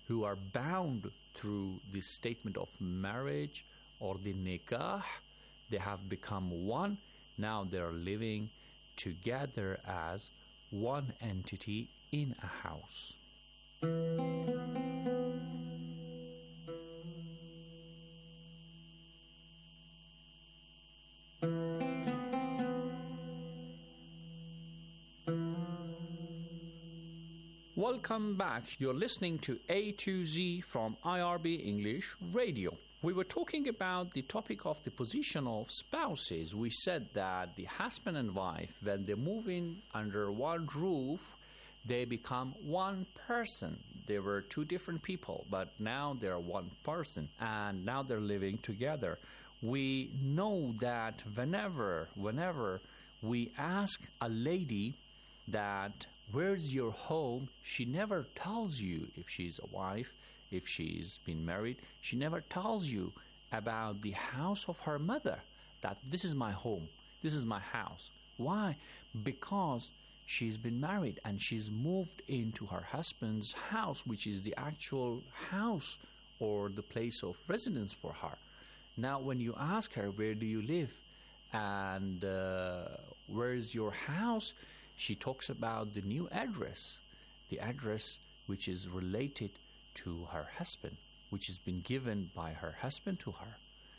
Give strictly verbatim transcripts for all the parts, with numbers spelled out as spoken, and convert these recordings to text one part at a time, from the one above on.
who are bound through the statement of marriage or the nikah. They have become one. Now they are living together as one entity in a house. Welcome back. You're listening to A to Z from I R B English Radio. We were talking about the topic of the position of spouses. We said that the husband and wife, when they move in under one roof, they become one person. They were two different people, but now they're one person, and now they're living together. We know that whenever, whenever we ask a lady that, where's your home? She never tells you if she's a wife, if she's been married. She never tells you about the house of her mother, that this is my home, this is my house. Why? Because she's been married and she's moved into her husband's house, which is the actual house or the place of residence for her. Now, when you ask her, where do you live? And uh, where is your house? She talks about the new address, the address which is related to her husband, which has been given by her husband to her.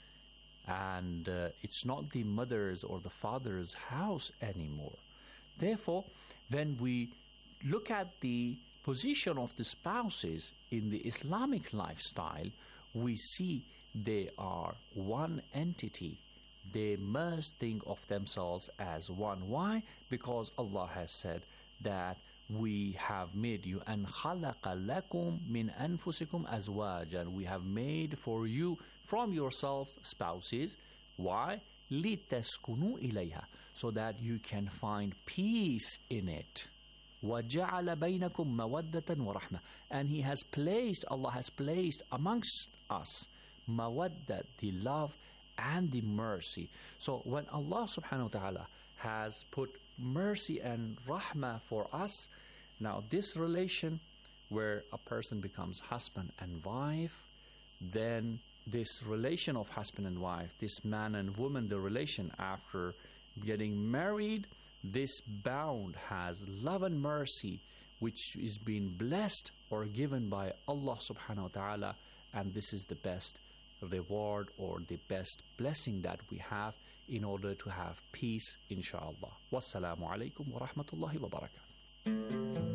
And uh, it's not the mother's or the father's house anymore. Therefore, when we look at the position of the spouses in the Islamic lifestyle, we see they are one entity. They must think of themselves as one. Why? Because Allah has said that we have made you and خَلَقَ لَكُم مِّنْ أَنفُسِكُمْ أَزْوَاجًا. We have made for you from yourselves spouses. Why? لِتَسْكُنُوا إِلَيْهَا, so that you can find peace in it. وَجَعَلَ بَيْنَكُمْ مَوَدَّةً وَرَحْمَةً. And He has placed, Allah has placed amongst us mawaddah, the love and the mercy. So when Allah subhanahu wa ta'ala has put mercy and rahmah for us, now this relation where a person becomes husband and wife, then this relation of husband and wife, this man and woman, the relation after getting married, this bound has love and mercy which is being blessed or given by Allah subhanahu wa ta'ala, and this is the best reward or the best blessing that we have in order to have peace, inshallah. Wassalamu alaikum wa rahmatullahi wa barakatuh.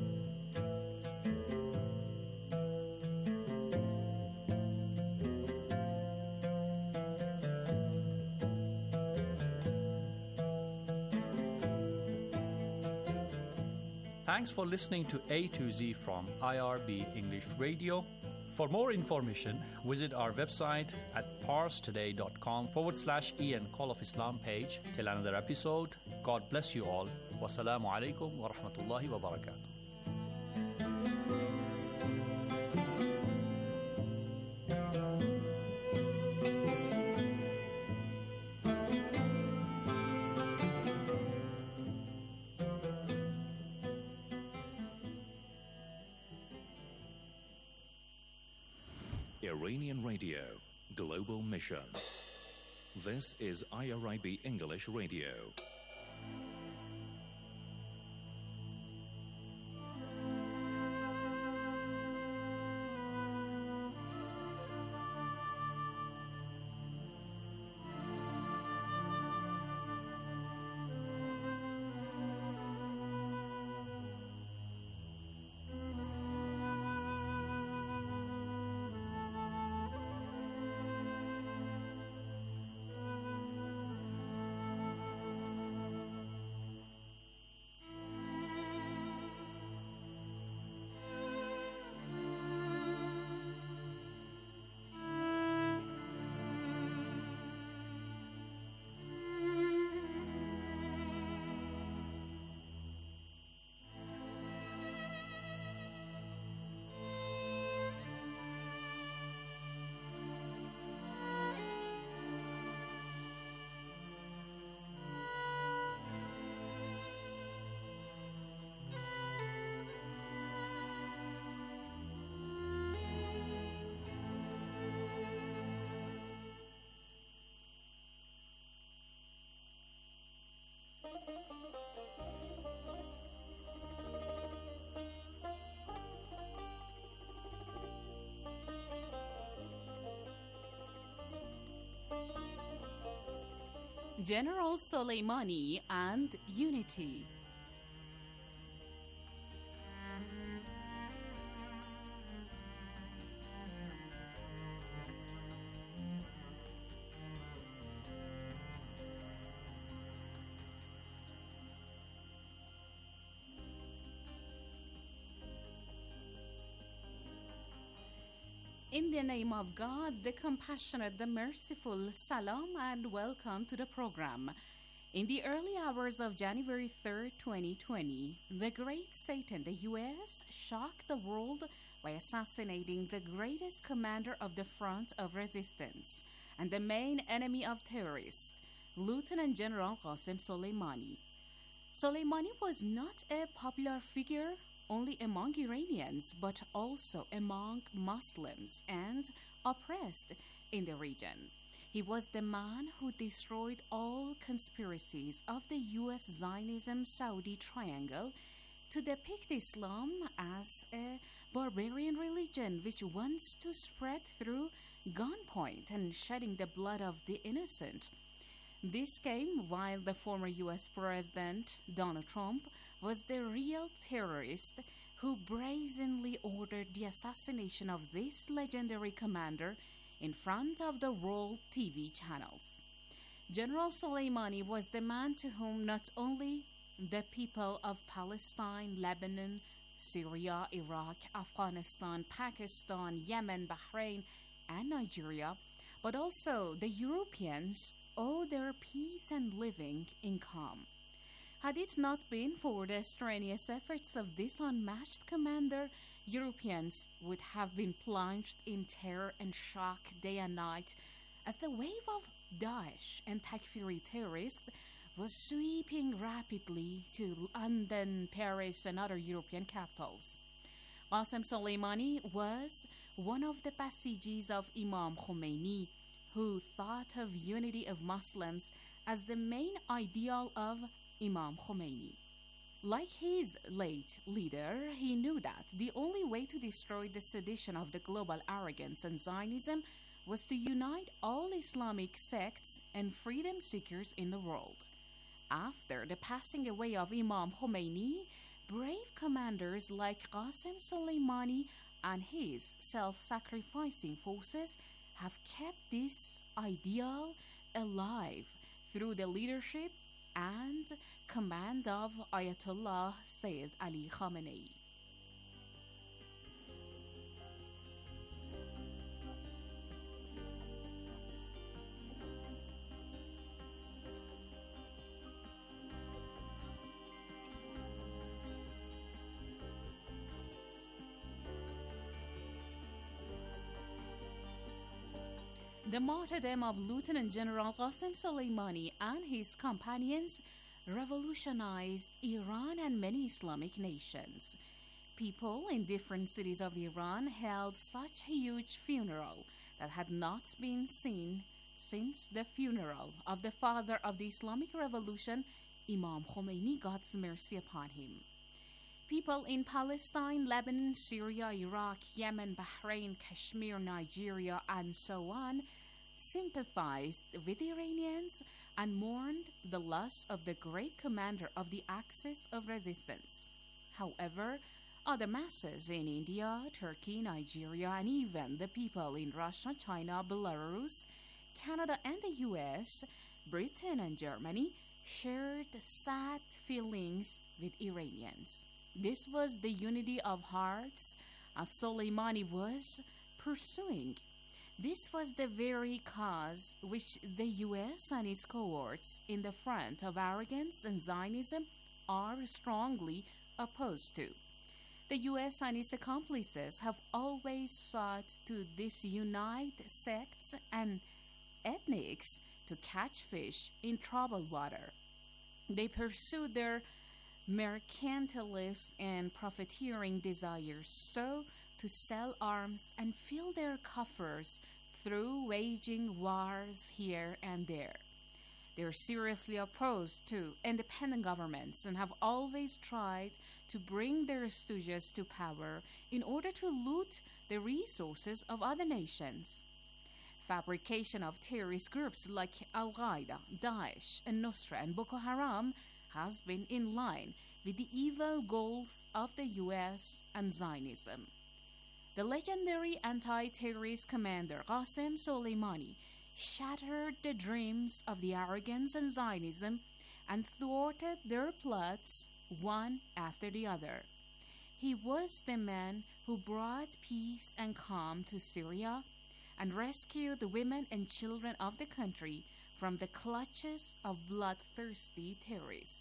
Thanks for listening to A to Z from I R B English Radio. For more information, visit our website at parstoday.com forward slash Ian Call of Islam page. Till another episode, God bless you all. Wassalamu alaikum wa rahmatullahi wa barakatuh. Iranian Radio, Global Mission. This is I R I B English Radio. General Soleimani and Unity. In the name of God, the compassionate, the merciful, salam and welcome to the program. In the early hours of January third, twenty twenty, the great Satan, the U S, shocked the world by assassinating the greatest commander of the front of resistance and the main enemy of terrorists, Lieutenant General Qasem Soleimani. Soleimani was not a popular figure only among Iranians, but also among Muslims and oppressed in the region. He was the man who destroyed all conspiracies of the U S Zionism-Saudi triangle to depict Islam as a barbarian religion which wants to spread through gunpoint and shedding the blood of the innocent. This came while the former U S President Donald Trump was the real terrorist who brazenly ordered the assassination of this legendary commander in front of the world T V channels. General Soleimani was the man to whom not only the people of Palestine, Lebanon, Syria, Iraq, Afghanistan, Pakistan, Yemen, Bahrain, and Nigeria, but also the Europeans owe their peace and living in calm. Had it not been for the strenuous efforts of this unmatched commander, Europeans would have been plunged in terror and shock day and night as the wave of Daesh and Takfiri terrorists was sweeping rapidly to London, Paris, and other European capitals. Qasem Soleimani was one of the Basijis of Imam Khomeini, who thought of unity of Muslims as the main ideal of Imam Khomeini. Like his late leader, he knew that the only way to destroy the sedition of the global arrogance and Zionism was to unite all Islamic sects and freedom seekers in the world. After the passing away of Imam Khomeini, brave commanders like Qasem Soleimani and his self-sacrificing forces have kept this ideal alive through the leadership and command of Ayatollah Sayyid Ali Khamenei. The martyrdom of Lieutenant General Qasem Soleimani and his companions revolutionized Iran and many Islamic nations. People in different cities of Iran held such a huge funeral that had not been seen since the funeral of the father of the Islamic Revolution, Imam Khomeini, God's mercy upon him. People in Palestine, Lebanon, Syria, Iraq, Yemen, Bahrain, Kashmir, Nigeria, and so on sympathized with the Iranians and mourned the loss of the great commander of the axis of resistance. However, other masses in India, Turkey, Nigeria, and even the people in Russia, China, Belarus, Canada, and the U S, Britain, and Germany shared sad feelings with Iranians. This was the unity of hearts as Soleimani was pursuing. This was the very cause which the U S and its cohorts in the front of arrogance and Zionism are strongly opposed to. The U S and its accomplices have always sought to disunite sects and ethnics to catch fish in troubled water. They pursue their mercantilist and profiteering desires so to sell arms and fill their coffers through waging wars here and there. They are seriously opposed to independent governments and have always tried to bring their stooges to power in order to loot the resources of other nations. fabrication of terrorist groups like Al-Qaeda, Daesh, and Nusra and Boko Haram has been in line with the evil goals of the U S and Zionism. The legendary anti-terrorist commander Qasem Soleimani shattered the dreams of the arrogance and Zionism and thwarted their plots one after the other. He was the man who brought peace and calm to Syria and rescued the women and children of the country from the clutches of bloodthirsty terrorists.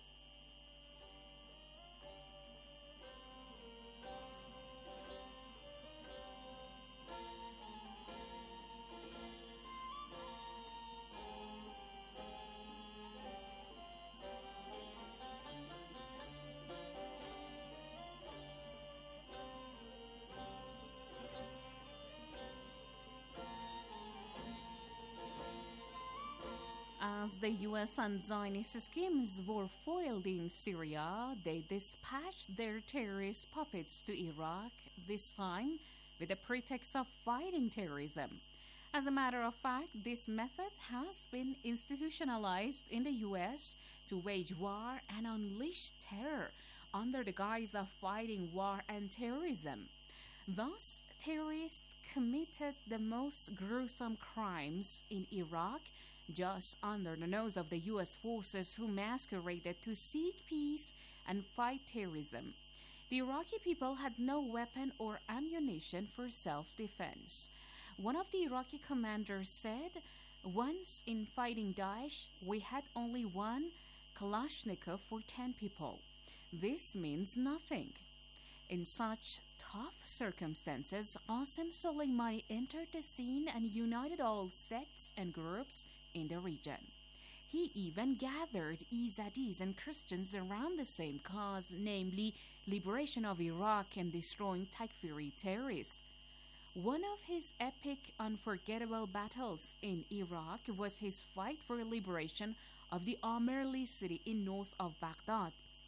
As the U S and Zionist schemes were foiled in Syria, they dispatched their terrorist puppets to Iraq, this time with the pretext of fighting terrorism. As a matter of fact, this method has been institutionalized in the U S to wage war and unleash terror under the guise of fighting war and terrorism. Thus, terrorists committed the most gruesome crimes in Iraq just under the nose of the U S forces who masqueraded to seek peace and fight terrorism. The Iraqi people had no weapon or ammunition for self-defense. One of the Iraqi commanders said, "Once in fighting Daesh, we had only one Kalashnikov for ten people. This means nothing." In such tough circumstances, Qasem Soleimani entered the scene and united all sects and groups in the region. He even gathered Izadis and Christians around the same cause, namely liberation of Iraq and destroying Takfiri terrorists. One of his epic, unforgettable battles in Iraq was his fight for liberation of the Amerli city in north of Baghdad.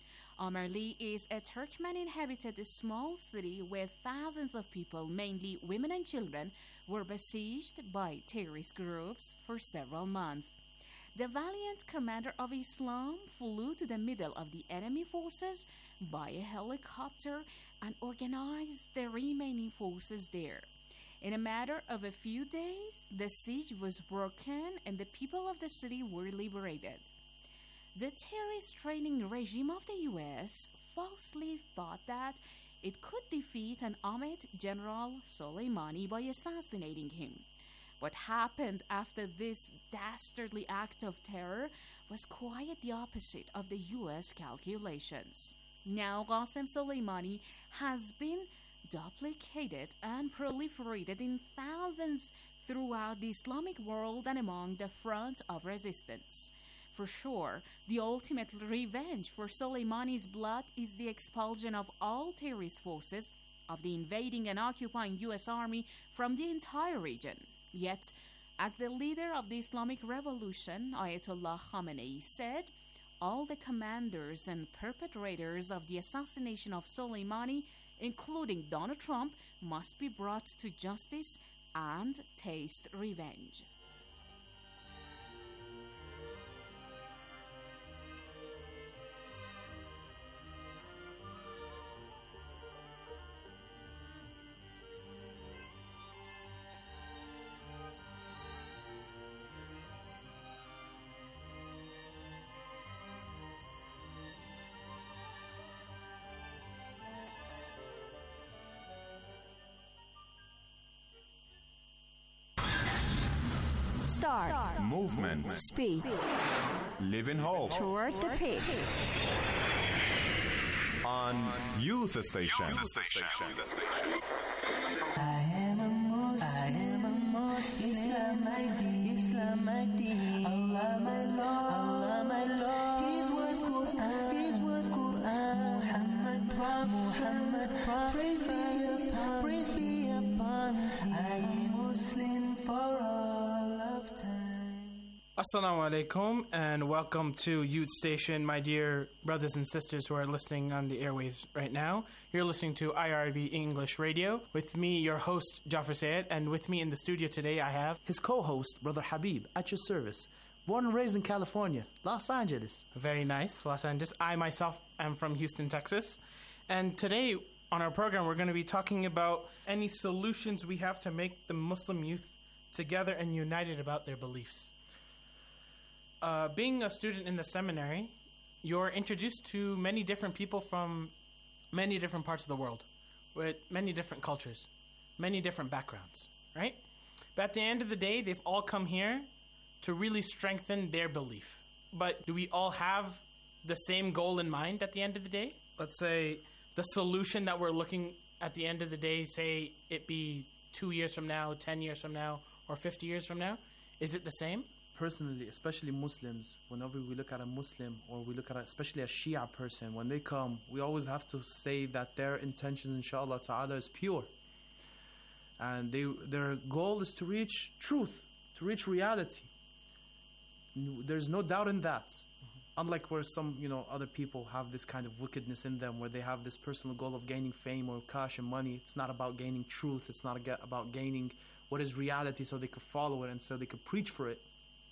Amerli is a Turkmen-inhabited small city where thousands of people, mainly women and children, were besieged by terrorist groups for several months. The valiant commander of Islam flew to the middle of the enemy forces by a helicopter and organized the remaining forces there. In a matter of a few days, the siege was broken and the people of the city were liberated. The terrorist training regime of the U S falsely thought that it could defeat and omit General Soleimani by assassinating him. What happened after this dastardly act of terror was quite the opposite of the U S calculations. Now Qasem Soleimani has been duplicated and proliferated in thousands throughout the Islamic world and among the front of resistance. For sure, the ultimate revenge for Soleimani's blood is the expulsion of all terrorist forces of the invading and occupying U S Army from the entire region. Yet, as the leader of the Islamic Revolution, Ayatollah Khamenei, said, all the commanders and perpetrators of the assassination of Soleimani, including Donald Trump, must be brought to justice and taste revenge. Start. Start. Movement. Speak. Live in hope. Toward the peak. On Youth Station. Youth Station. I am a Muslim. I am a Muslim. Islam my deen. Islam my deen. Allah my Lord. Allah my Lord. His word Quran. His word Quran. Muhammad Prophet. Muhammad Prophet. Praise be upon. Praise be upon. I am Muslim for all of time. Assalamu alaikum and welcome to Youth Station, my dear brothers and sisters who are listening on the airwaves right now. You're listening to I R B English Radio. With me, your host, Jafar Sayed, and with me in the studio today I have his co-host, Brother Habib, at your service. Born and raised in California, Los Angeles. Very nice, Los Angeles. I myself am from Houston, Texas. And today on our program we're going to be talking about any solutions we have to make the Muslim youth together and united about their beliefs. Uh, being a student in the seminary, you're introduced to many different people from many different parts of the world, with many different cultures, many different backgrounds, right? But at the end of the day, they've all come here to really strengthen their belief. But do we all have the same goal in mind at the end of the day? Let's say the solution that we're looking at the end of the day, say it be two years from now, ten years from now, or fifty years from now, is it the same? Personally, especially Muslims, whenever we look at a Muslim or we look at a, especially a Shia person, when they come, we always have to say that their intentions, inshallah ta'ala, is pure. And they, their goal is to reach truth, to reach reality. There's no doubt in that. Mm-hmm. Unlike where some, you know, other people have this kind of wickedness in them, where they have this personal goal of gaining fame or cash and money. It's not about gaining truth. It's not about gaining what is reality so they could follow it and so they could preach for it.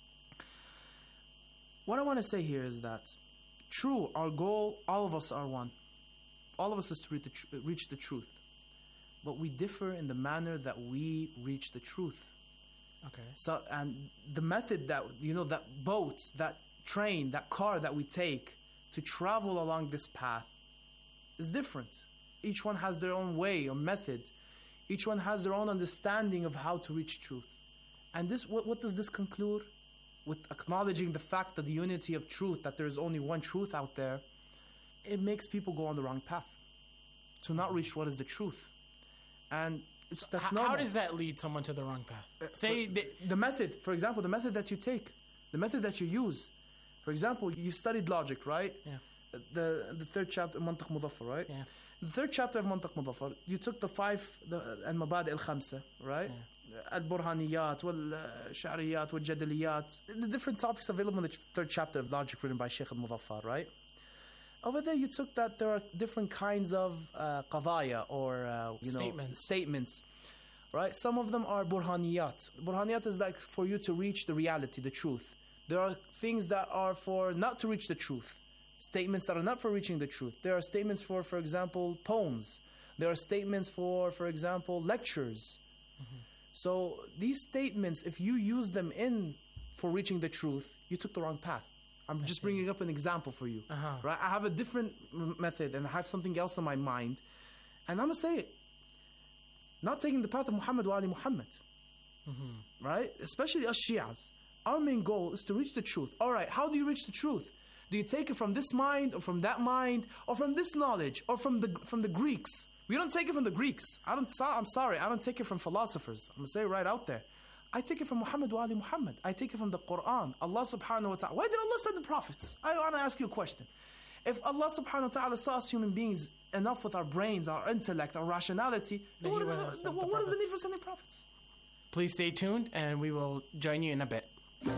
What I want to say here is that, true, our goal, all of us are one. All of us is to reach the, tr- reach the truth. But we differ in the manner that we reach the truth. Okay. So, and the method that, you know, that boat, that train, that car that we take to travel along this path is different. Each one has their own way or method. Each one has their own understanding of how to reach truth. And this, what, what does this conclude? With acknowledging the fact that the unity of truth, that there is only one truth out there, it makes people go on the wrong path, to not reach what is the truth. And it's that's H- normal. How does that lead someone to the wrong path? Uh, Say the, the method, for example, the method that you take, the method that you use. For example, you studied logic, right? Yeah. The the third chapter, Mantiq Mudaffar, right? Yeah. The third chapter of Mantiq Mudaffar, you took the five, the al-mabadi al-khamsa, right? Yeah. Al-Burhaniyat, wal-Sha'riyat, wal-Jadaliyat, the different topics available in the third chapter of logic written by Sheikh al-Mudaffar, right? Over there you took that there are different kinds of uh, qadaya or uh, you statements. know statements, right? Some of them are Burhaniyat. Burhaniyat is like for you to reach the reality, the truth. There are things that are for not to reach the truth. Statements that are not for reaching the truth. There are statements for, for example, poems. There are statements for, for example, lectures. Mm-hmm. So these statements, if you use them in for reaching the truth, you took the wrong path. I'm I just see. bringing up an example for you. Uh-huh. Right? I have a different m- method and I have something else in my mind. And I'm going to say it. Not taking the path of Muhammad wa Ali Muhammad. Mm-hmm. Right? Especially us Shias. Our main goal is to reach the truth. All right, how do you reach the truth? Do you take it from this mind or from that mind or from this knowledge or from the from the Greeks? We don't take it from the Greeks. I don't. I'm sorry. I don't take it from philosophers. I'm going to say it right out there. I take it from Muhammad wa Ali Muhammad. I take it from the Quran. Allah subhanahu wa ta'ala. Why did Allah send the prophets? I want to ask you a question. If Allah subhanahu wa ta'ala saw us human beings enough with our brains, our intellect, our rationality, then what, what, the what does it need for sending prophets? Please stay tuned and we will join you in a bit.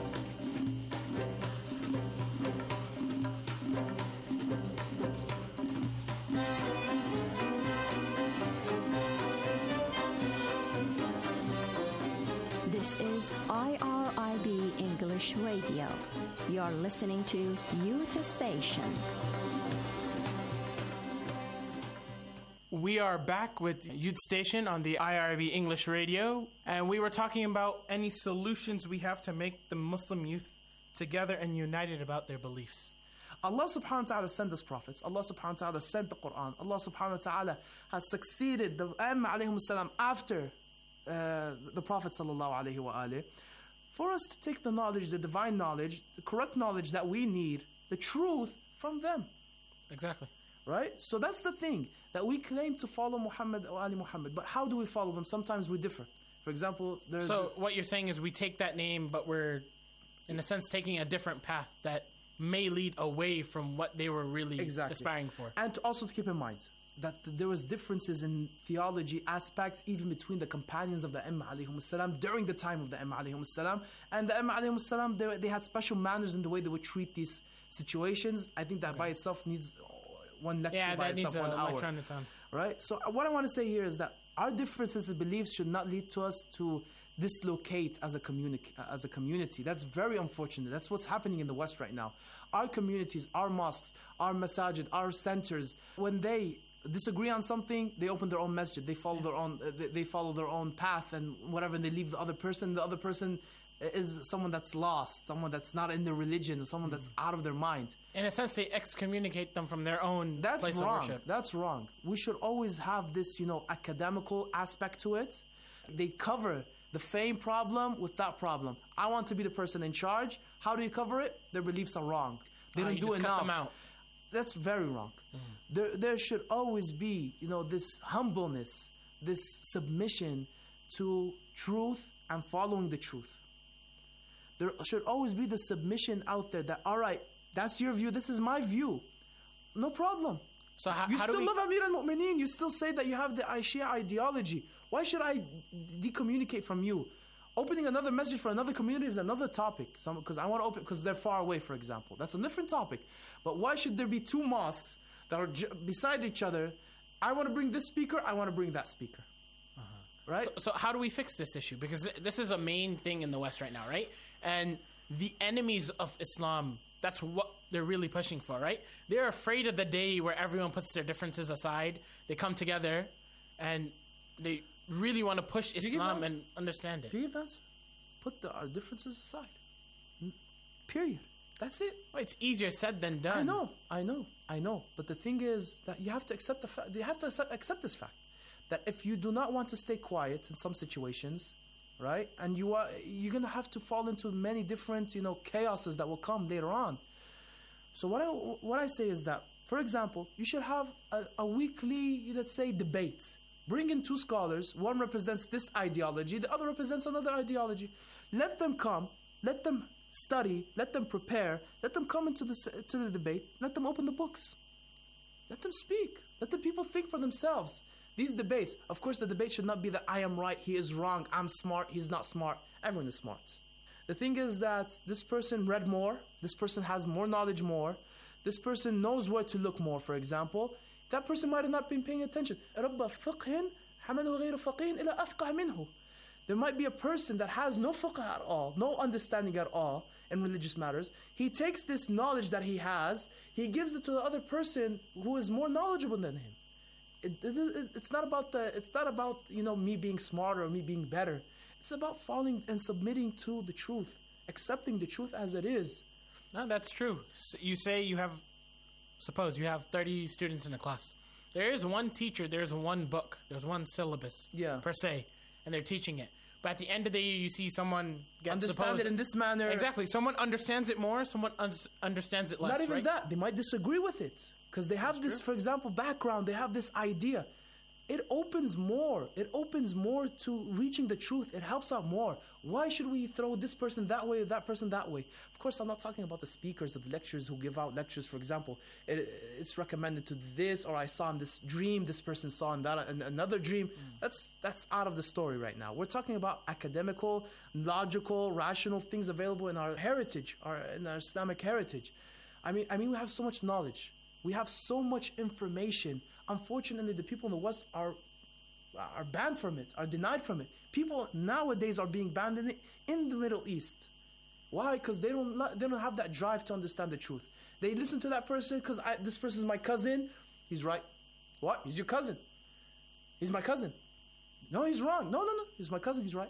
This is I R I B English Radio. You're listening to Youth Station. We are back with Youth Station on the I R B English Radio, and we were talking about any solutions we have to make the Muslim youth together and united about their beliefs. Allah subhanahu wa ta'ala sent us prophets. Allah subhanahu wa ta'ala sent the Quran. Allah subhanahu wa ta'ala has succeeded the Aimma alayhim salam after uh, the Prophet sallallahu alayhi wa alayhi, for us to take the knowledge, the divine knowledge, the correct knowledge that we need, the truth from them. Exactly. Right? So that's the thing, that we claim to follow Muhammad or Ali Muhammad, but how do we follow them? Sometimes we differ. For example, there's... So what you're saying is we take that name, but we're, in a sense, taking a different path that may lead away from what they were really exactly. aspiring for. And to also to keep in mind, that there was differences in theology aspects even between the companions of the Imam alayhum salam during the time of the Imam alayhum salam. And the Imam alayhum salam, they, they had special manners in the way they would treat these situations. I think that okay. by itself needs one lecture yeah, by that itself, needs one a hour. lecture on its own. Right? So uh, what I want to say here is that our differences in beliefs should not lead to us to dislocate as a, communi- as a community. That's very unfortunate. That's what's happening in the West right now. Our communities, our mosques, our masajid, our centers, when they disagree on something, they open their own masjid. They follow yeah. their own. Uh, they, they follow their own path, and whatever. And they leave the other person. The other person is someone that's lost, someone that's not in their religion, someone that's out of their mind. In a sense, they excommunicate them from their own that's place wrong. of worship. That's wrong. We should always have this, you know, academical aspect to it. They cover the fame problem with that problem. I want to be the person in charge. How do you cover it? Their beliefs are wrong. They uh, don't you do just enough. Cut them out. That's very wrong. Mm-hmm. There, there should always be, you know, this humbleness, this submission to truth and following the truth. There should always be the submission out there that, all right, that's your view, this is my view. No problem. So how, you how still do we... love Amir al-Mu'mineen. You still say that you have the Shia ideology. Why should I decommunicate from you? Opening another message for another community is another topic. Because I want to open, because they're far away, for example. That's a different topic. But why should there be two mosques that are j- beside each other? I want to bring this speaker, I want to bring that speaker. Uh-huh. Right? So, so how do we fix this issue? Because this is a main thing in the West right now, right? And the enemies of Islam, that's what they're really pushing for, right? They're afraid of the day where everyone puts their differences aside. They come together and they really want to push Islam and understand it. Do you give answer? Put the, our differences aside. Period. That's it. Well, it's easier said than done. I know, I know, I know. But the thing is that you have to accept the fact. You have to accept, accept this fact that if you do not want to stay quiet in some situations, right, and you are, you're gonna have to fall into many different, you know, chaoses that will come later on. So what I what I say is that, for example, you should have a, a weekly, let's say, debate. Bring in two scholars. One represents this ideology, the other represents another ideology. Let them come. Let them study. Let them prepare. Let them come into the to the debate. Let them open the books. Let them speak. Let the people think for themselves. These debates, of course, the debate should not be that I am right, he is wrong, I'm smart, he's not smart. Everyone is smart. The thing is that this person read more, this person has more knowledge more, this person knows where to look more, for example. That person might have not been paying attention. رَبَّ فِقْهٍ حَمَلُوا غَيْرُ فَقِيهٍ إِلَى أَفْقَهَ مِنْهُ. There might be a person that has no fiqh at all, no understanding at all in religious matters. He takes this knowledge that he has, he gives it to the other person who is more knowledgeable than him. It, it, it, it's not about the. It's not about you know me being smarter or me being better. It's about following and submitting to the truth, accepting the truth as it is. No, that's true. So you say you have, suppose you have thirty students in a class. There is one teacher. There's one book. There's one syllabus. Yeah. Per se, and they're teaching it. But at the end of the year, you see someone get understand suppose, it in this manner. Exactly. Someone understands it more. Someone un- understands it less. Not even right? that. They might disagree with it. Because they have That's this, true. For example, background, they have this idea. It opens more. It opens more to reaching the truth. It helps out more. Why should we throw this person that way or that person that way? Of course, I'm not talking about the speakers or the lecturers who give out lectures, for example. It, it's recommended to this, or I saw in this dream, this person saw in that in another dream. Mm. That's that's out of the story right now. We're talking about academical, logical, rational things available in our heritage, our, in our Islamic heritage. I mean, I mean, we have so much knowledge. We have so much information. Unfortunately, the people in the West are are banned from it, are denied from it. People nowadays are being banned in, it, in the Middle East. Why? Because they don't they don't have that drive to understand the truth. They listen to that person because this person is my cousin. He's right. What? He's your cousin. He's my cousin. No, he's wrong. No, no, no. He's my cousin. He's right.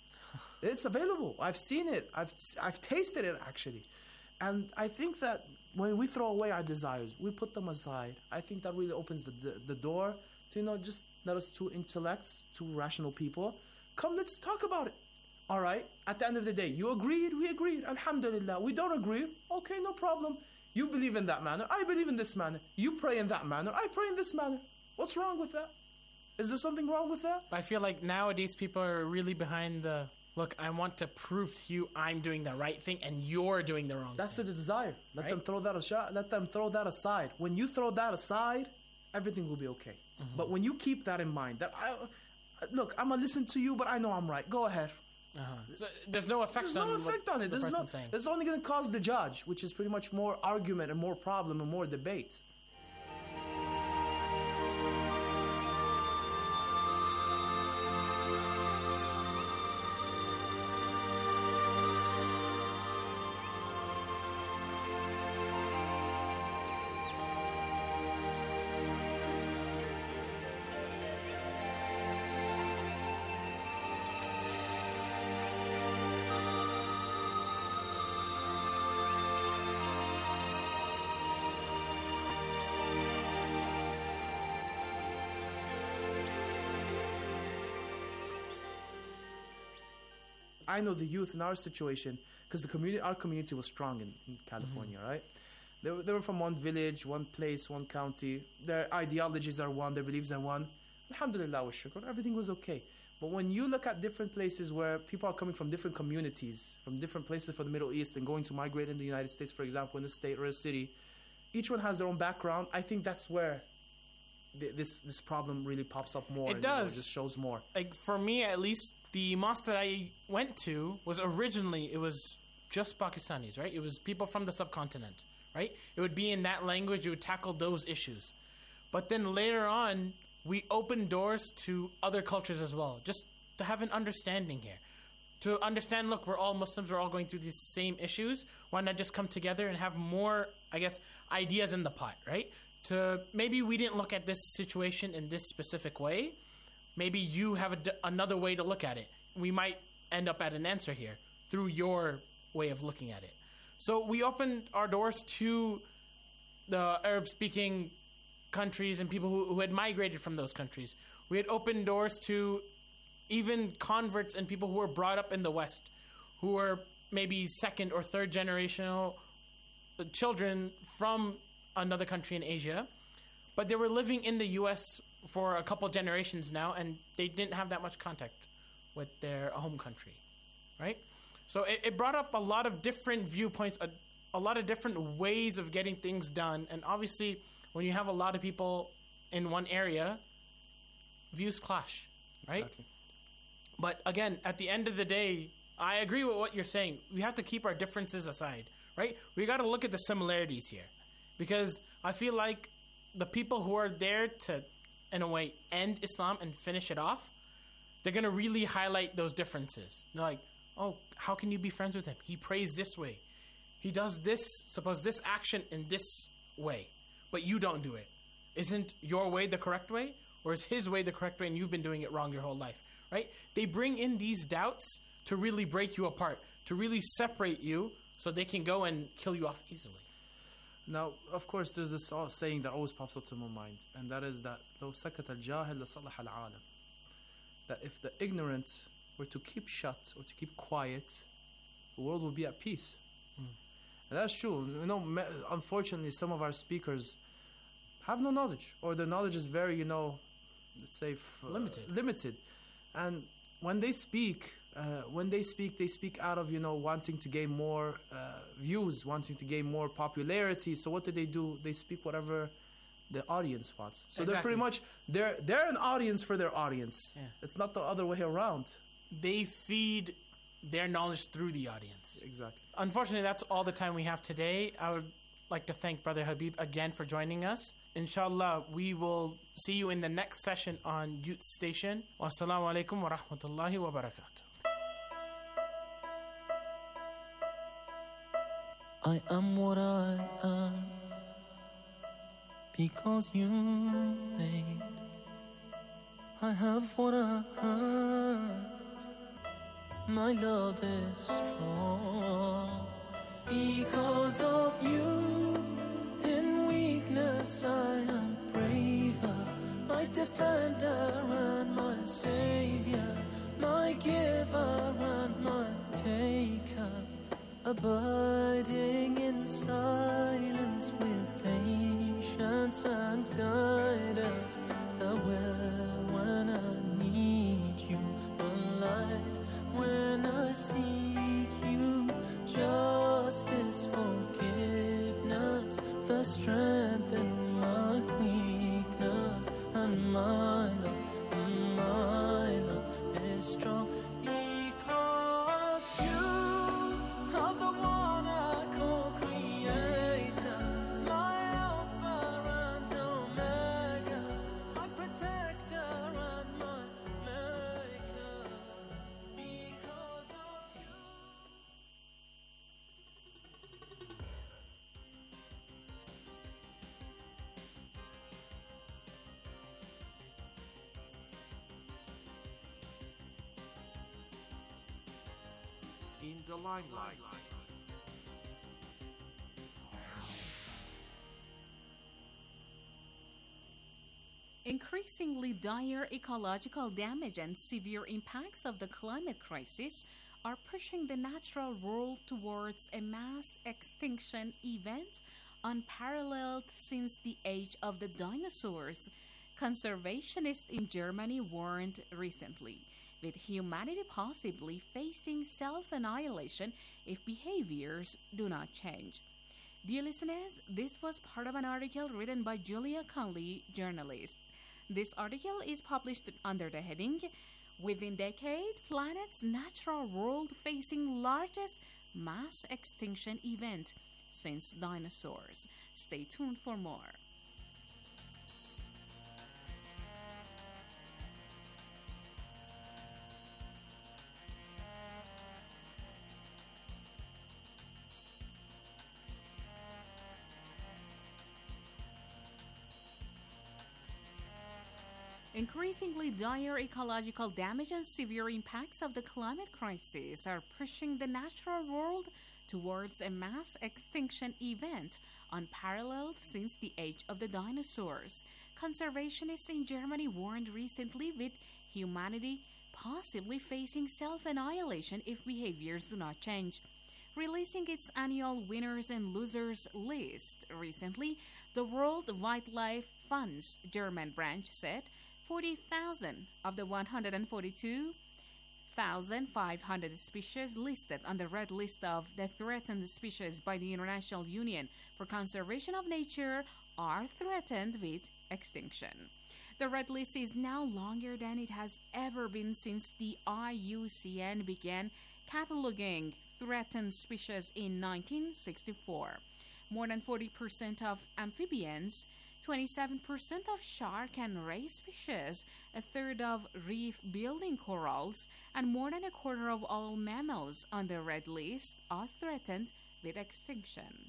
It's available. I've seen it. I've I've tasted it actually, and I think that when we throw away our desires, we put them aside, I think that really opens the, the, the door to, you know, just let us two intellects, two rational people, come, let's talk about it. All right? At the end of the day, you agreed, we agreed, alhamdulillah. We don't agree, okay, no problem. You believe in that manner, I believe in this manner. You pray in that manner, I pray in this manner. What's wrong with that? Is there something wrong with that? I feel like nowadays people are really behind the... Look, I want to prove to you I'm doing the right thing and you're doing the wrong That's thing. That's the desire. Let right? them throw that aside. Let them throw that aside. When you throw that aside, everything will be okay. But when you keep that in mind, that I, look, I'm gonna listen to you, but I know I'm right. Go ahead. Uh-huh. So there's no effect There's on no what effect on it. the There's no. person's saying. It's only gonna cause the judge, which is pretty much more argument and more problem and more debate. I know the youth in our situation, because the community, our community was strong in, in California, mm-hmm. right? They were, they were from one village, one place, one county. Their ideologies are one, their beliefs are one. Alhamdulillah wa shukr, everything was okay. But when you look at different places where people are coming from different communities, from different places for the Middle East and going to migrate in the United States, for example, in a state or a city, each one has their own background. I think that's where th- this this problem really pops up more. It and, does. You know, it just shows more. Like, for me, at least, the mosque that I went to was originally, it was just Pakistanis, right? It was people from the subcontinent, right? It would be in that language, it would tackle those issues. But then later on, we opened doors to other cultures as well, just to have an understanding here. To understand, look, we're all Muslims, we're all going through these same issues. Why not just come together and have more, I guess, ideas in the pot, right? To maybe we didn't look at this situation in this specific way. Maybe you have a d- another way to look at it. We might end up at an answer here through your way of looking at it. So we opened our doors to the Arab-speaking countries and people who, who had migrated from those countries. We had opened doors to even converts and people who were brought up in the West, who were maybe second or third generational children from another country in Asia, but they were living in the U S for a couple generations now, and they didn't have that much contact with their home country, right? So it, it brought up a lot of different viewpoints, a, a lot of different ways of getting things done, and obviously when you have a lot of people in one area, views clash, right? Exactly. But again, at the end of the day, I agree with what you're saying. We have to keep our differences aside, right? We got to look at the similarities here, because I feel like the people who are there to, in a way, end Islam and finish it off, they're going to really highlight those differences. They're like, oh, how can you be friends with him? He prays this way. He does this, suppose this action in this way, but you don't do it. Isn't your way the correct way? Or is his way the correct way and you've been doing it wrong your whole life, right? They bring in these doubts to really break you apart, to really separate you so they can go and kill you off easily. Now, of course, there's this uh, saying that always pops up to my mind, and that is that لو سكت الجاهل لصلح العالم. That if the ignorant were to keep shut or to keep quiet, the world will be at peace. Mm. And that's true. You know, me, unfortunately, some of our speakers have no knowledge, or their knowledge is very, you know, let's say f- limited. Uh, limited, and when they speak, uh, when they speak, they speak out of, you know, wanting to gain more uh, views, wanting to gain more popularity. So what do they do? They speak whatever the audience wants. So Exactly. they're pretty much they're they're an audience for their audience. Yeah. It's not the other way around. They feed their knowledge through the audience. Exactly. Unfortunately, that's all the time we have today. I would like to thank Brother Habib again for joining us. Inshallah, we will see you in the next session on Youth Station. Wassalamu alaikum wa rahmatullahi wa barakatuh. I am what I am because you made. I have what I have. My love is strong because of you. In weakness, I am braver. My defender and my savior, my giver and my taker. Abiding in silence with patience and guidance, aware when I need you, the light when I seek you, justice, forgiveness, the strength in my weakness. the limelight. Increasingly dire ecological damage and severe impacts of the climate crisis are pushing the natural world towards a mass extinction event unparalleled since the age of the dinosaurs. Conservationists in Germany warned recently, with humanity possibly facing self-annihilation if behaviors do not change. Dear listeners, this was part of an article written by Julia Conley, journalist. This article is published under the heading, Within Decade, Planet's Natural World Facing Largest Mass Extinction Event Since Dinosaurs. Stay tuned for more. Increasingly dire ecological damage and severe impacts of the climate crisis are pushing the natural world towards a mass extinction event unparalleled since the age of the dinosaurs. Conservationists in Germany warned recently, with humanity possibly facing self-annihilation if behaviors do not change. Releasing its annual winners and losers list recently, the World Wildlife Fund's German branch said forty thousand of the one hundred forty-two thousand five hundred species listed on the red list of the threatened species by the International Union for Conservation of Nature are threatened with extinction. The red list is now longer than it has ever been since the I U C N began cataloging threatened species in nineteen sixty-four. More than forty percent of amphibians, twenty-seven percent of shark and ray species, a third of reef-building corals, and more than a quarter of all mammals on the red list are threatened with extinction.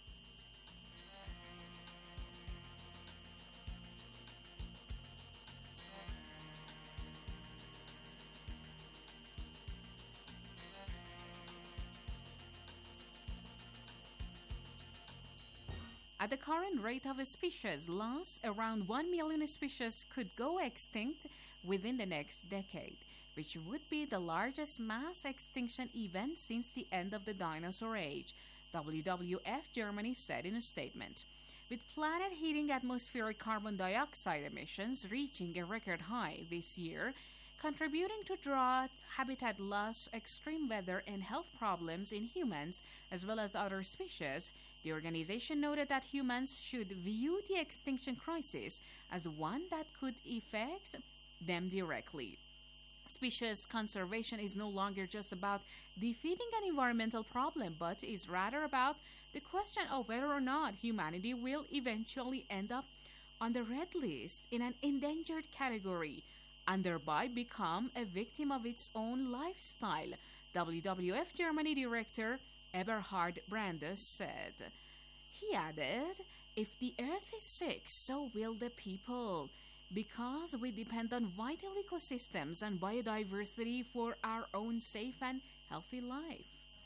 At the current rate of species loss, around one million species could go extinct within the next decade, which would be the largest mass extinction event since the end of the dinosaur age, W W F Germany said in a statement. With planet heating atmospheric carbon dioxide emissions reaching a record high this year, contributing to drought, habitat loss, extreme weather, and health problems in humans as well as other species, the organization noted that humans should view the extinction crisis as one that could affect them directly. Species conservation is no longer just about defeating an environmental problem, but is rather about the question of whether or not humanity will eventually end up on the red list in an endangered category and thereby become a victim of its own lifestyle, W W F Germany Director Eberhard Brandes said. He added, "If the earth is sick, so will the people, because we depend on vital ecosystems and biodiversity for our own safe and healthy life."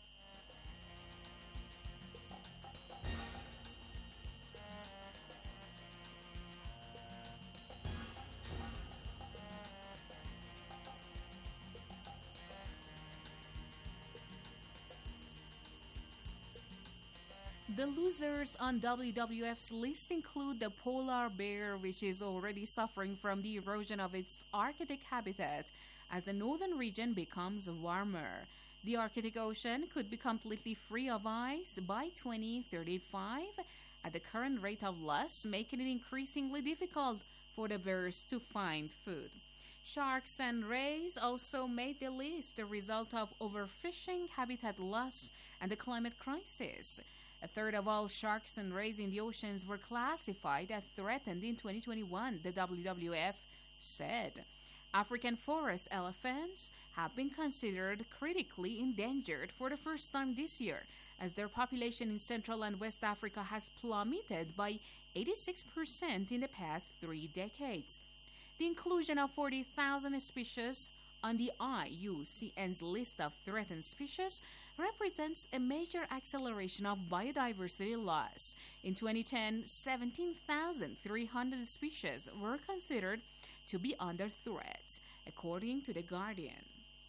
The losers on W W F's list include the polar bear, which is already suffering from the erosion of its Arctic habitat as the northern region becomes warmer. The Arctic Ocean could be completely free of ice by twenty thirty-five at the current rate of loss, making it increasingly difficult for the bears to find food. Sharks and rays also made the list, the result of overfishing, habitat loss, and the climate crisis. A third of all sharks and rays in the oceans were classified as threatened in twenty twenty-one, the W W F said. African forest elephants have been considered critically endangered for the first time this year, as their population in Central and West Africa has plummeted by eighty-six percent in the past three decades. The inclusion of forty thousand species on the I U C N's list of threatened species represents a major acceleration of biodiversity loss. In twenty ten, seventeen thousand three hundred species were considered to be under threat, according to The Guardian.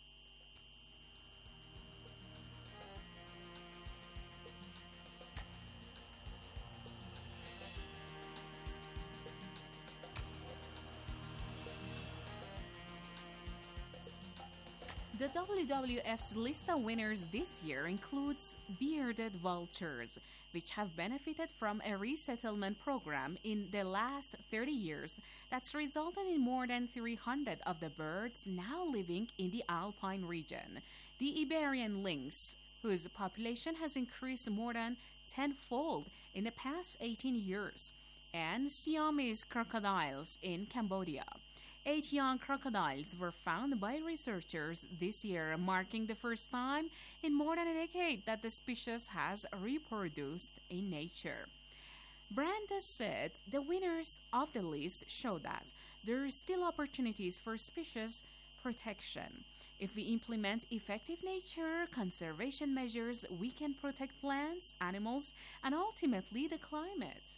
The W W F's list of winners this year includes bearded vultures, which have benefited from a resettlement program in the last thirty years that's resulted in more than three hundred of the birds now living in the alpine region. The Iberian lynx, whose population has increased more than tenfold in the past eighteen years, and Siamese crocodiles in Cambodia. Eight young crocodiles were found by researchers this year, marking the first time in more than a decade that the species has reproduced in nature. Brandes said the winners of the list show that there are still opportunities for species protection. If we implement effective nature conservation measures, we can protect plants, animals, and ultimately the climate.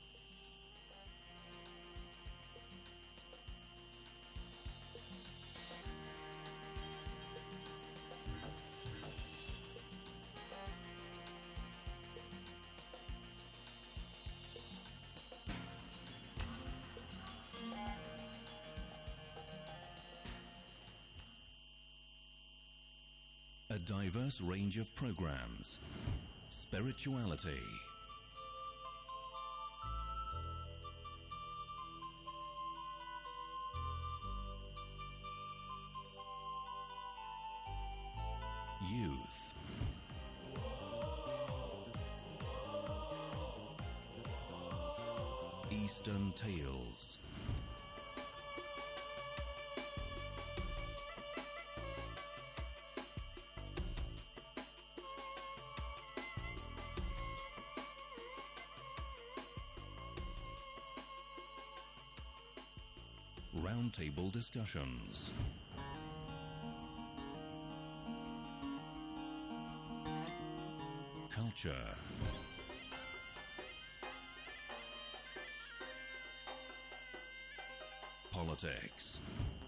A diverse range of programs, spirituality, youth, Eastern Tales, roundtable discussions, culture, politics,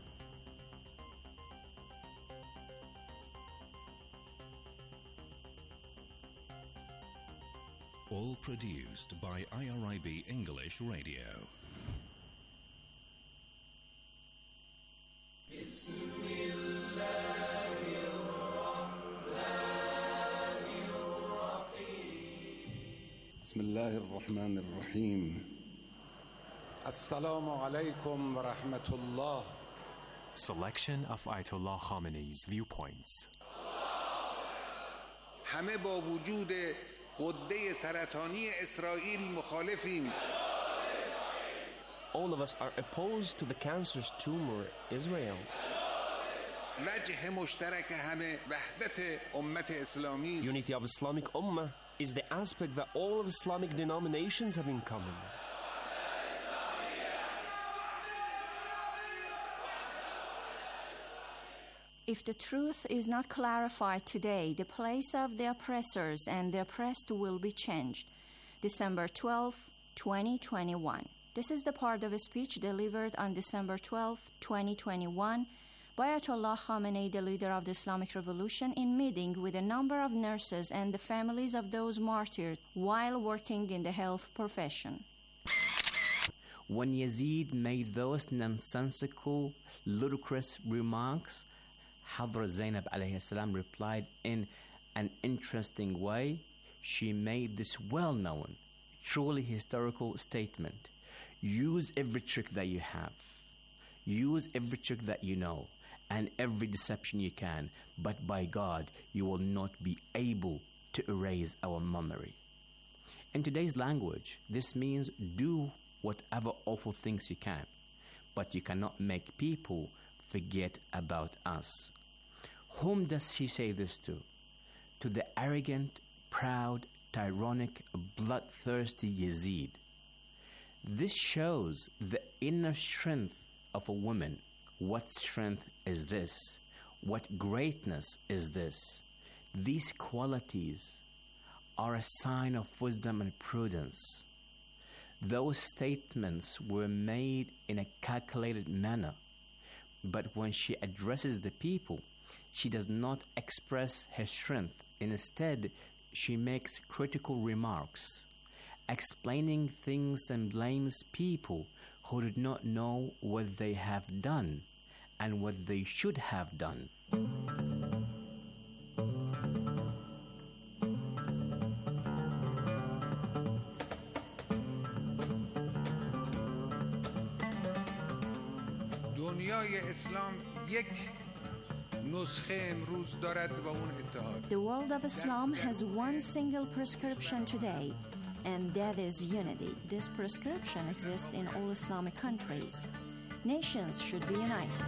all produced by I R I B English Radio. بسم الله الرحمن الرحيم السلام عليكم ورحمة الله. Selection of Ayatollah Khamenei's viewpoints. همه با وجود غده سرطانی اسرائیل مخالفیم. All of us are opposed to the cancerous tumor Israel. وجه مشترک همه وحدت امت اسلامی. Unity of Islamic Ummah is the aspect that all of Islamic denominations have in common. If the truth is not clarified today, the place of the oppressors and the oppressed will be changed. December twelfth, twenty twenty-one. This is the part of a speech delivered on December twelfth, twenty twenty-one, by Ayatollah Khamenei, the leader of the Islamic Revolution, in meeting with a number of nurses and the families of those martyred while working in the health profession. When Yazid made those nonsensical, ludicrous remarks, Hadra Zainab alayhi salam replied in an interesting way. She made this well-known, truly historical statement. Use every trick that you have. Use every trick that you know and every deception you can, but by God, you will not be able to erase our memory. In today's language, this means do whatever awful things you can, but you cannot make people forget about us. Whom does she say this to? To the arrogant, proud, tyrannic, bloodthirsty Yazid. This shows the inner strength of a woman What strength is this? What greatness is this? These qualities are a sign of wisdom and prudence. Those statements were made in a calculated manner, but when she addresses the people, she does not express her strength. Instead, she makes critical remarks, explaining things and blames people who did not know what they have done and what they should have done. دنیای اسلام یک نسخه امروز دارد و اون اتحاد. The world of Islam has one single prescription today, and that is unity. This prescription exists in all Islamic countries. Nations should be united.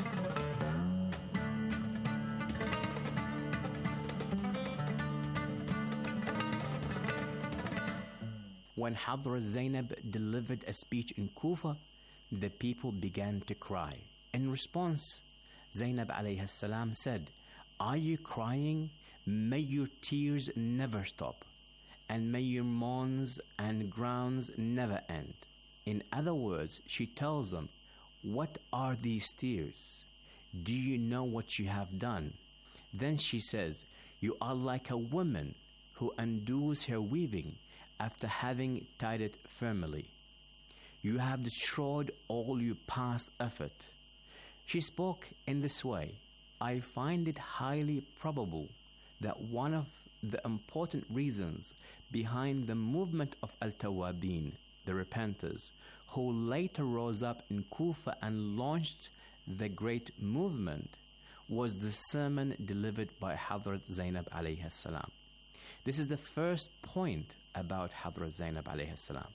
When Hadra Zainab delivered a speech in Kufa, the people began to cry. In response, Zainab alayhi salam said, "Are you crying? May your tears never stop, and may your moans and groans never end." In other words, she tells them, "What are these tears? Do you know what you have done?" Then she says, "You are like a woman who undoes her weaving after having tied it firmly. You have destroyed all your past effort." She spoke in this way. I find it highly probable that one of the important reasons behind the movement of Al-Tawabin, the repenters, who later rose up in Kufa and launched the great movement, was the sermon delivered by Hadrat Zainab alayhi salam. This is the first point about Hadrat Zainab alayhi salam.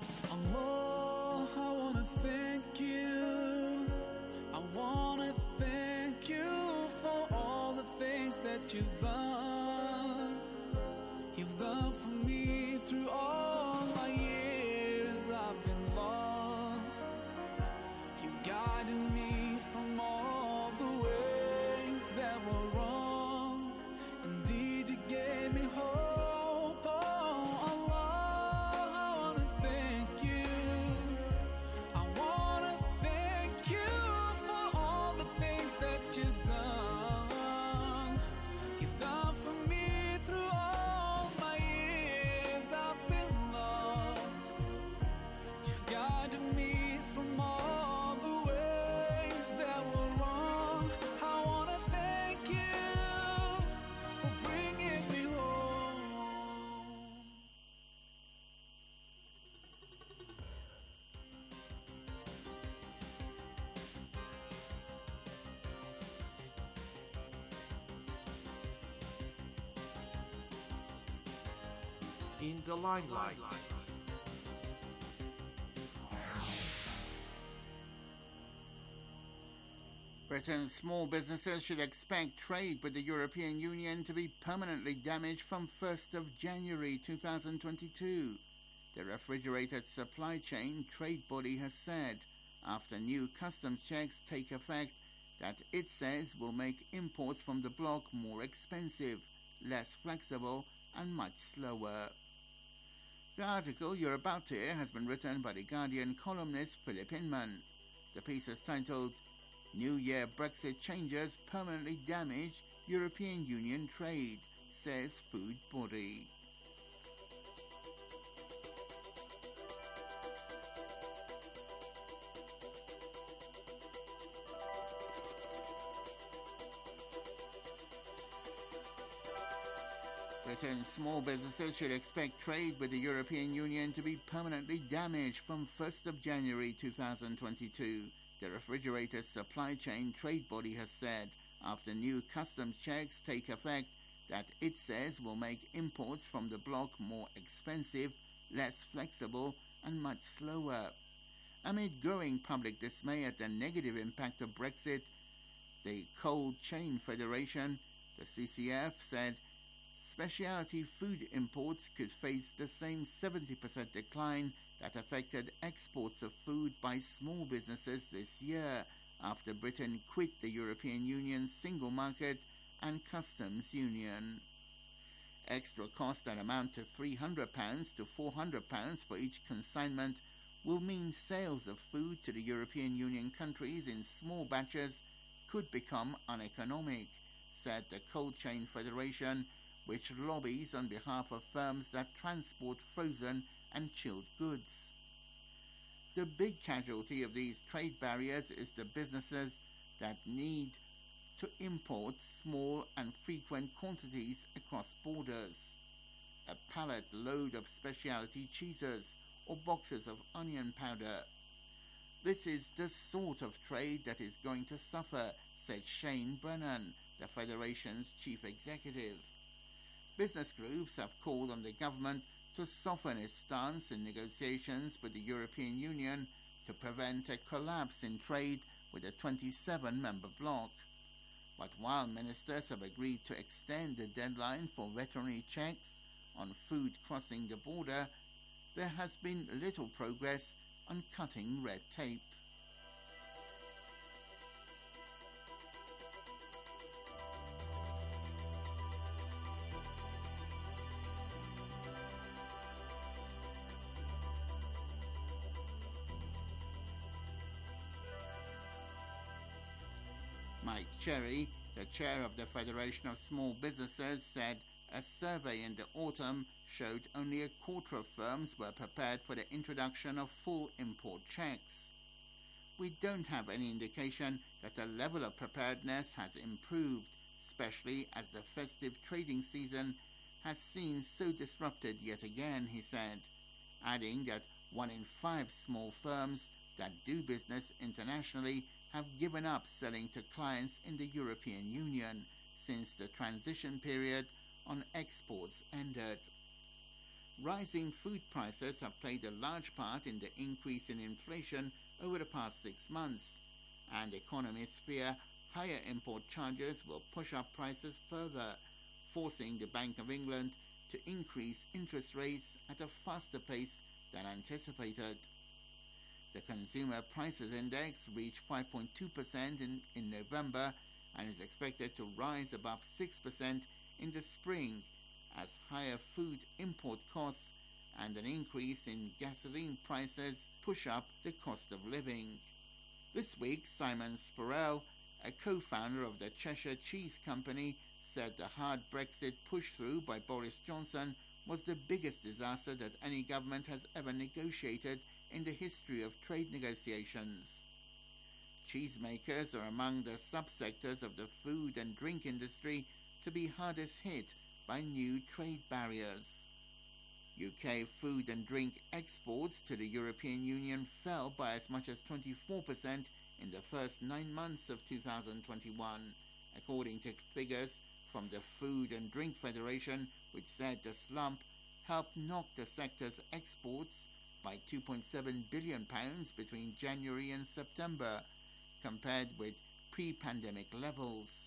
Allah, I want to thank you. I want to thank you for all the things that you've done. You've done for me through all my years I've been lost. You guided me from all the ways that were wrong. Indeed, you gave me hope. Oh, Allah, I want to thank you. I want to thank you for all the things that you've done. You've done for me through all my years I've been lost. You've guided me from all the ways that were wrong. I want to thank you for bringing me home. In the limelight. Britain's small businesses should expect trade with the European Union to be permanently damaged from first of January two thousand twenty-two. The refrigerated supply chain trade body has said, after new customs checks take effect, that it says will make imports from the bloc more expensive, less flexible, and much slower. The article you're about to hear has been written by The Guardian columnist Philip Inman. The piece is titled, "New Year Brexit Changes Permanently Damage European Union Trade," says Food Body. Britain's small businesses should expect trade with the European Union to be permanently damaged from first of January two thousand twenty-two. The refrigerated supply chain trade body has said, after new customs checks take effect, that it says will make imports from the bloc more expensive, less flexible, and much slower. Amid growing public dismay at the negative impact of Brexit, the Cold Chain Federation, the C C F, said specialty food imports could face the same seventy percent decline that affected exports of food by small businesses this year, after Britain quit the European Union single market and customs union. Extra costs that amount to three hundred pounds to four hundred pounds for each consignment will mean sales of food to the European Union countries in small batches could become uneconomic, said the Cold Chain Federation, which lobbies on behalf of firms that transport frozen and chilled goods. The big casualty of these trade barriers is the businesses that need to import small and frequent quantities across borders. A pallet load of specialty cheeses or boxes of onion powder. This is the sort of trade that is going to suffer, said Shane Brennan, the Federation's chief executive. Business groups have called on the government to soften its stance in negotiations with the European Union to prevent a collapse in trade with a twenty-seven member bloc. But while ministers have agreed to extend the deadline for veterinary checks on food crossing the border, there has been little progress on cutting red tape. Mike Cherry, the chair of the Federation of Small Businesses, said a survey in the autumn showed only a quarter of firms were prepared for the introduction of full import checks. We don't have any indication that the level of preparedness has improved, especially as the festive trading season has seen so disrupted yet again, he said, adding that one in five small firms that do business internationally have given up selling to clients in the European Union since the transition period on exports ended. Rising food prices have played a large part in the increase in inflation over the past six months, and economists fear higher import charges will push up prices further, forcing the Bank of England to increase interest rates at a faster pace than anticipated. The Consumer Prices Index reached five point two percent in, in November and is expected to rise above six percent in the spring as higher food import costs and an increase in gasoline prices push up the cost of living. This week, Simon Sporrell, a co-founder of the Cheshire Cheese Company, said the hard Brexit push-through by Boris Johnson was the biggest disaster that any government has ever negotiated in the history of trade negotiations. Cheesemakers are among the subsectors of the food and drink industry to be hardest hit by new trade barriers. U K food and drink exports to the European Union fell by as much as twenty-four percent in the first nine months of two thousand twenty-one, according to figures from the Food and Drink Federation, which said the slump helped knock the sector's exports by two point seven billion pounds between January and September, compared with pre-pandemic levels.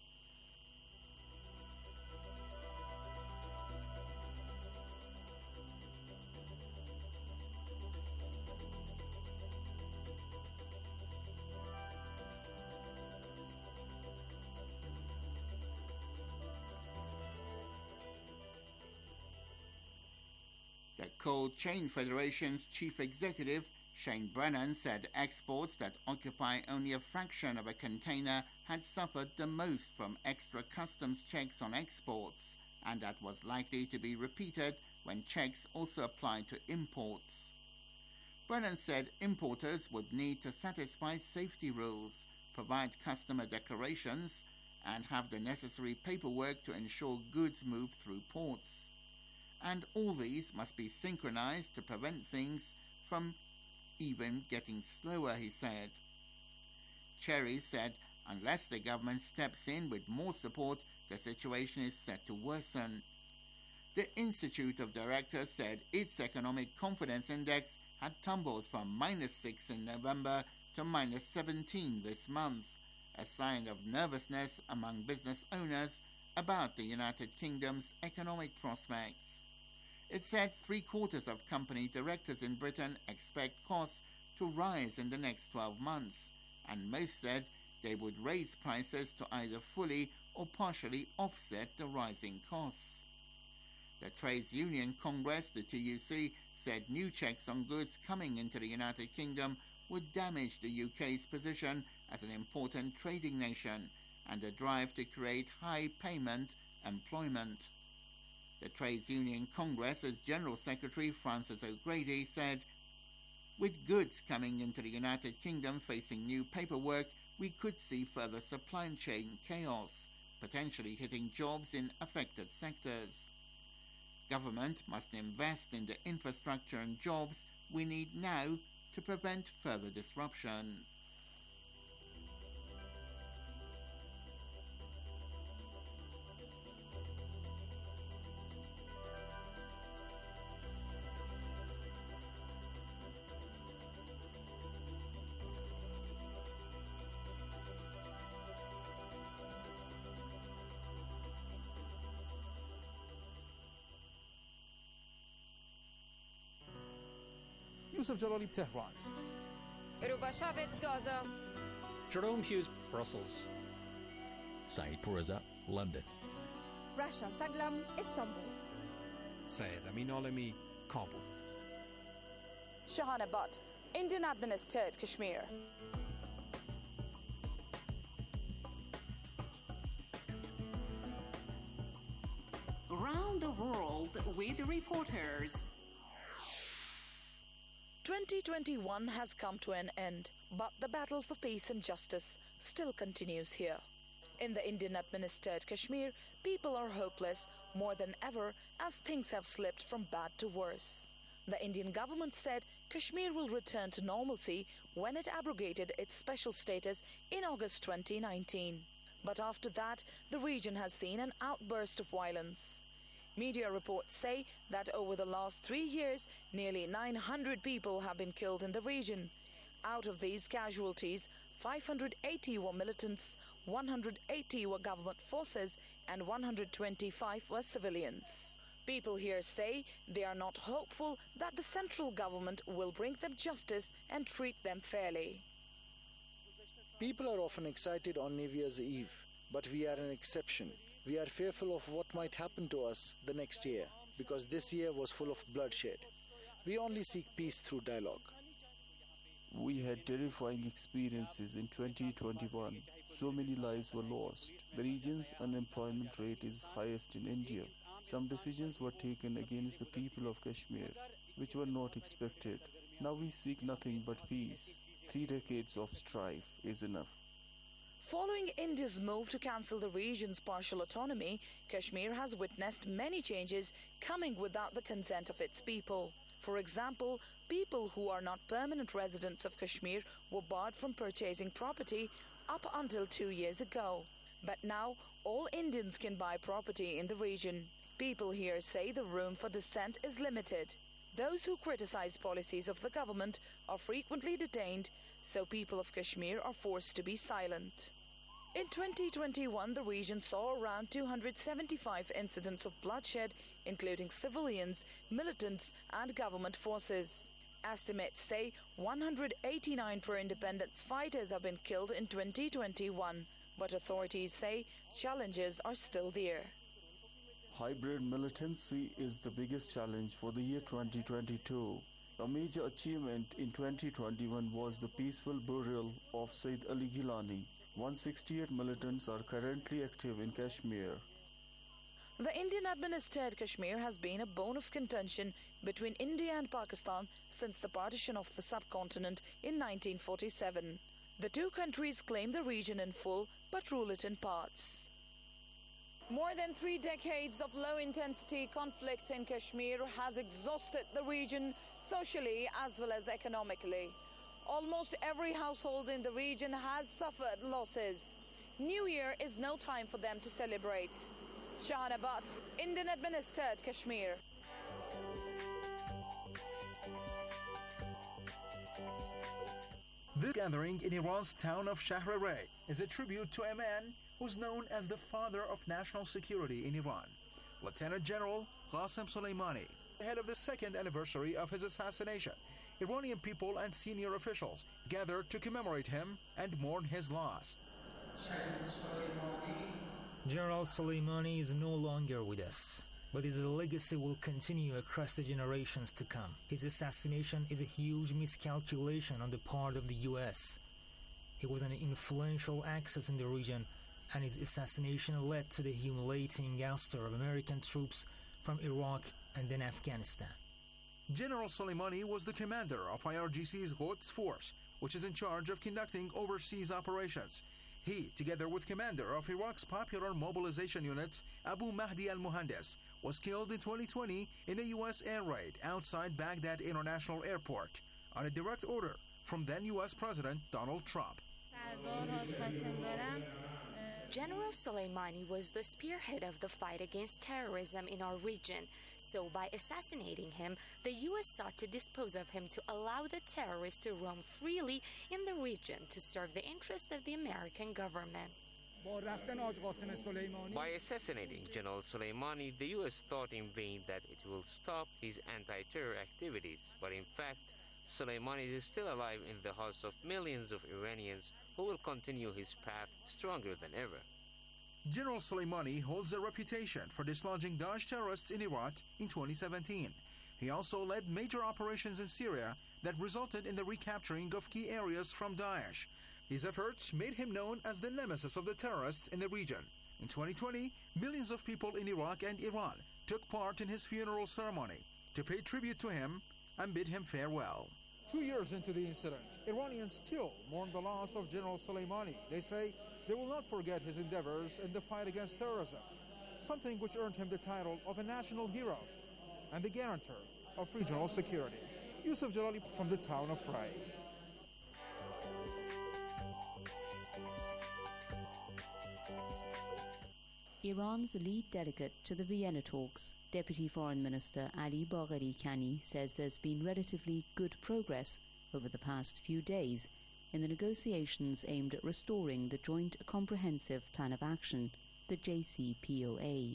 The Cold Chain Federation's chief executive, Shane Brennan, said exports that occupy only a fraction of a container had suffered the most from extra customs checks on exports, and that was likely to be repeated when checks also applied to imports. Brennan said importers would need to satisfy safety rules, provide customer declarations, and have the necessary paperwork to ensure goods move through ports. And all these must be synchronized to prevent things from even getting slower, he said. Cherry said unless the government steps in with more support, the situation is set to worsen. The Institute of Directors said its economic confidence index had tumbled from minus six in November to minus seventeen this month, a sign of nervousness among business owners about the United Kingdom's economic prospects. It said three-quarters of company directors in Britain expect costs to rise in the next twelve months, and most said they would raise prices to either fully or partially offset the rising costs. The Trades Union Congress, the T U C, said new checks on goods coming into the United Kingdom would damage the U K's position as an important trading nation and the drive to create high-payment employment. The Trades Union Congress's General Secretary Francis O'Grady said, "With goods coming into the United Kingdom facing new paperwork, we could see further supply chain chaos, potentially hitting jobs in affected sectors. Government must invest in the infrastructure and jobs we need now to prevent further disruption." Yusuf Jalali, Tehran. Rubashavet, Gaza. Jerome Hughes, Brussels. Saeed Pourreza, London. Rasha Saglam, Istanbul. Syed Amin Alami, Kabul. Shahana Butt, Indian administered Kashmir. Around the world with reporters. twenty twenty-one has come to an end, but the battle for peace and justice still continues here. In the Indian-administered Kashmir, people are hopeless more than ever as things have slipped from bad to worse. The Indian government said Kashmir will return to normalcy when it abrogated its special status in August twenty nineteen. But after that, the region has seen an outburst of violence. Media reports say that over the last three years, nearly nine hundred people have been killed in the region. Out of these casualties, five hundred eighty were militants, one hundred eighty were government forces, and one hundred twenty-five were civilians. People here say they are not hopeful that the central government will bring them justice and treat them fairly. People are often excited on New Year's Eve, but we are an exception. We are fearful of what might happen to us the next year, because this year was full of bloodshed. We only seek peace through dialogue. We had terrifying experiences in twenty twenty-one. So many lives were lost. The region's unemployment rate is highest in India. Some decisions were taken against the people of Kashmir, which were not expected. Now we seek nothing but peace. Three decades of strife is enough. Following India's move to cancel the region's partial autonomy, Kashmir has witnessed many changes coming without the consent of its people. For example, people who are not permanent residents of Kashmir were barred from purchasing property up until two years ago. But now, all Indians can buy property in the region. People here say the room for dissent is limited. Those who criticize policies of the government are frequently detained, so people of Kashmir are forced to be silent. In twenty twenty-one, the region saw around two hundred seventy-five incidents of bloodshed, including civilians, militants, and government forces. Estimates say one hundred eighty-nine pro-independence fighters have been killed in twenty twenty-one, but authorities say challenges are still there. Hybrid militancy is the biggest challenge for the year twenty twenty-two. A major achievement in twenty twenty-one was the peaceful burial of Sayyid Ali Gilani. one hundred sixty-eight militants are currently active in Kashmir. The Indian-administered Kashmir has been a bone of contention between India and Pakistan since the partition of the subcontinent in nineteen forty-seven. The two countries claim the region in full but rule it in parts. More than three decades of low-intensity conflict in Kashmir has exhausted the region socially as well as economically. Almost every household in the region has suffered losses. New Year is no time for them to celebrate. Shahana Butt, Indian-administered Kashmir. This gathering in Iran's town of Shahrareh is a tribute to a man who's known as the father of national security in Iran, Lieutenant General Qasem Soleimani. Ahead of the second anniversary of his assassination, Iranian people and senior officials gathered to commemorate him and mourn his loss. General Soleimani is no longer with us, but his legacy will continue across the generations to come. His assassination is a huge miscalculation on the part of the U S. He was an influential actor in the region, and his assassination led to the humiliating ouster of American troops from Iraq and then Afghanistan. General Soleimani was the commander of I R G C's Quds Force, which is in charge of conducting overseas operations. He, together with commander of Iraq's popular mobilization units, Abu Mahdi al-Muhandis, was killed in twenty twenty in a U S air raid outside Baghdad International Airport on a direct order from then U S President Donald Trump. General Soleimani was the spearhead of the fight against terrorism in our region, so by assassinating him, the U S sought to dispose of him to allow the terrorists to roam freely in the region to serve the interests of the American government. By assassinating General Soleimani, the U S thought in vain that it will stop his anti-terror activities, but in fact, Soleimani is still alive in the hearts of millions of Iranians who will continue his path stronger than ever. General Soleimani holds a reputation for dislodging Daesh terrorists in Iraq in twenty seventeen. He also led major operations in Syria that resulted in the recapturing of key areas from Daesh. His efforts made him known as the nemesis of the terrorists in the region. In twenty twenty, millions of people in Iraq and Iran took part in his funeral ceremony to pay tribute to him and bid him farewell. Two years into the incident, Iranians still mourn the loss of General Soleimani. They say they will not forget his endeavors in the fight against terrorism, something which earned him the title of a national hero and the guarantor of regional security. Yusuf Jalali from the town of Ray. Iran's lead delegate to the Vienna talks, Deputy Foreign Minister Ali Bagheri Kani, says there's been relatively good progress over the past few days in the negotiations aimed at restoring the Joint Comprehensive Plan of Action, the J C P O A.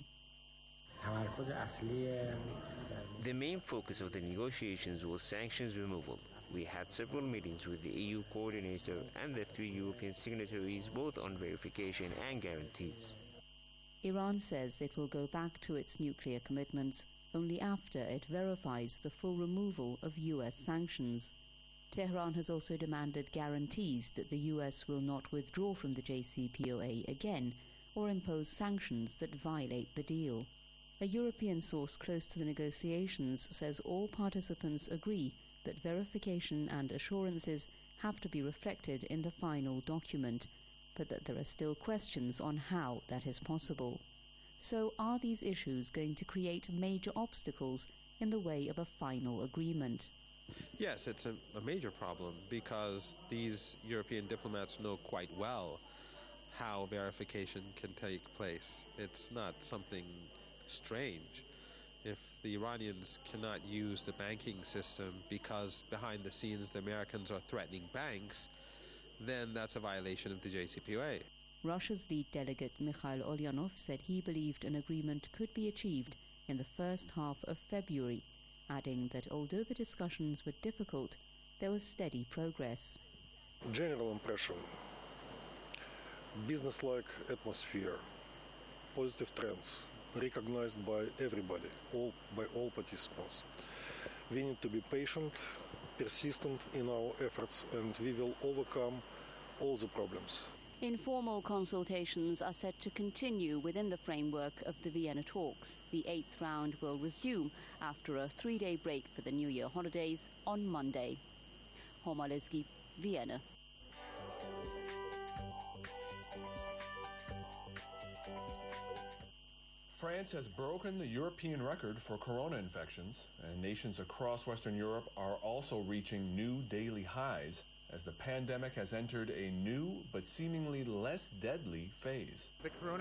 The main focus of the negotiations was sanctions removal. We had several meetings with the E U coordinator and the three European signatories, both on verification and guarantees. Iran says it will go back to its nuclear commitments only after it verifies the full removal of U S sanctions. Tehran has also demanded guarantees that the U S will not withdraw from the J C P O A again or impose sanctions that violate the deal. A European source close to the negotiations says all participants agree that verification and assurances have to be reflected in the final document, but that there are still questions on how that is possible. So are these issues going to create major obstacles in the way of a final agreement? Yes, it's a, a major problem because these European diplomats know quite well how verification can take place. It's not something strange. If the Iranians cannot use the banking system because behind the scenes the Americans are threatening banks, then that's a violation of the J C P O A. Russia's lead delegate Mikhail Ulyanov said he believed an agreement could be achieved in the first half of February, adding that although the discussions were difficult, there was steady progress. General impression: business-like atmosphere, positive trends, recognized by everybody, all by all participants. We need to be patient, persistent in our efforts, and we will overcome all the problems. Informal consultations are set to continue within the framework of the Vienna talks. The eighth round will resume after a three-day break for the New Year holidays on Monday. Homa Lezgi, Vienna. France has broken the European record for corona infections, and nations across Western Europe are also reaching new daily highs as the pandemic has entered a new but seemingly less deadly phase. The corona